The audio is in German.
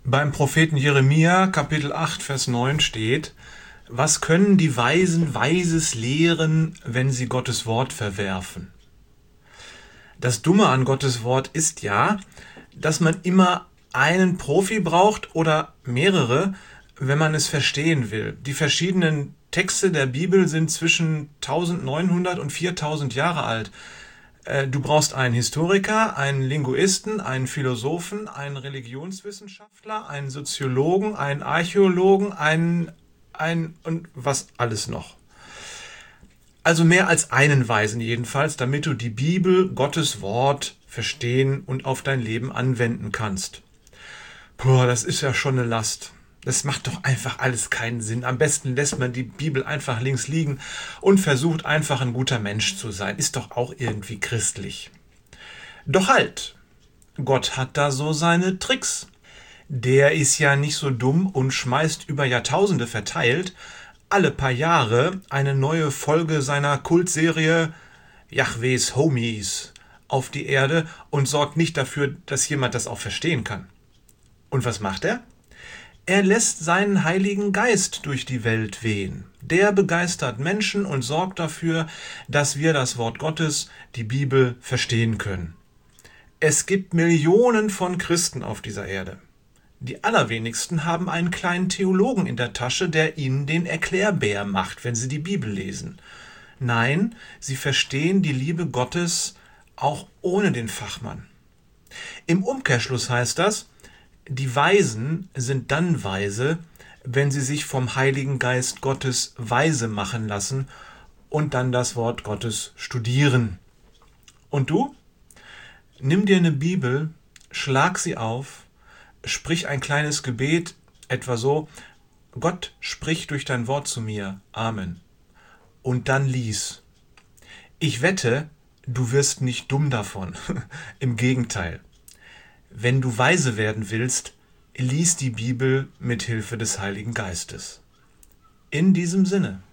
Beim Propheten Jeremia, Kapitel 8, Vers 9 steht: Was können die Weisen Weises lehren, wenn sie Gottes Wort verwerfen? Das Dumme an Gottes Wort ist ja, dass man immer einen Profi braucht oder mehrere, wenn man es verstehen will. Die verschiedenen Texte der Bibel sind zwischen 1900 und 4000 Jahre alt. Du brauchst einen Historiker, einen Linguisten, einen Philosophen, einen Religionswissenschaftler, einen Soziologen, einen Archäologen, einen und was alles noch. Also mehr als einen Weisen jedenfalls, damit du die Bibel, Gottes Wort, verstehen und auf dein Leben anwenden kannst. Das ist ja schon eine Last. Das macht doch einfach alles keinen Sinn. Am besten lässt man die Bibel einfach links liegen und versucht einfach ein guter Mensch zu sein. Ist doch auch irgendwie christlich. Doch halt, Gott hat da so seine Tricks. Der ist ja nicht so dumm und schmeißt über Jahrtausende verteilt alle paar Jahre eine neue Folge seiner Kultserie Jahwes Homies auf die Erde und sorgt nicht dafür, dass jemand das auch verstehen kann. Und was macht er? Er lässt seinen Heiligen Geist durch die Welt wehen. Der begeistert Menschen und sorgt dafür, dass wir das Wort Gottes, die Bibel, verstehen können. Es gibt Millionen von Christen auf dieser Erde. Die allerwenigsten haben einen kleinen Theologen in der Tasche, der ihnen den Erklärbär macht, wenn sie die Bibel lesen. Nein, sie verstehen die Liebe Gottes auch ohne den Fachmann. Im Umkehrschluss heißt das, die Weisen sind dann weise, wenn sie sich vom Heiligen Geist Gottes weise machen lassen und dann das Wort Gottes studieren. Und du? Nimm dir eine Bibel, schlag sie auf, sprich ein kleines Gebet, etwa so: Gott, sprich durch dein Wort zu mir. Amen. Und dann lies. Ich wette, du wirst nicht dumm davon. Im Gegenteil. Wenn du weise werden willst, lies die Bibel mit Hilfe des Heiligen Geistes. In diesem Sinne.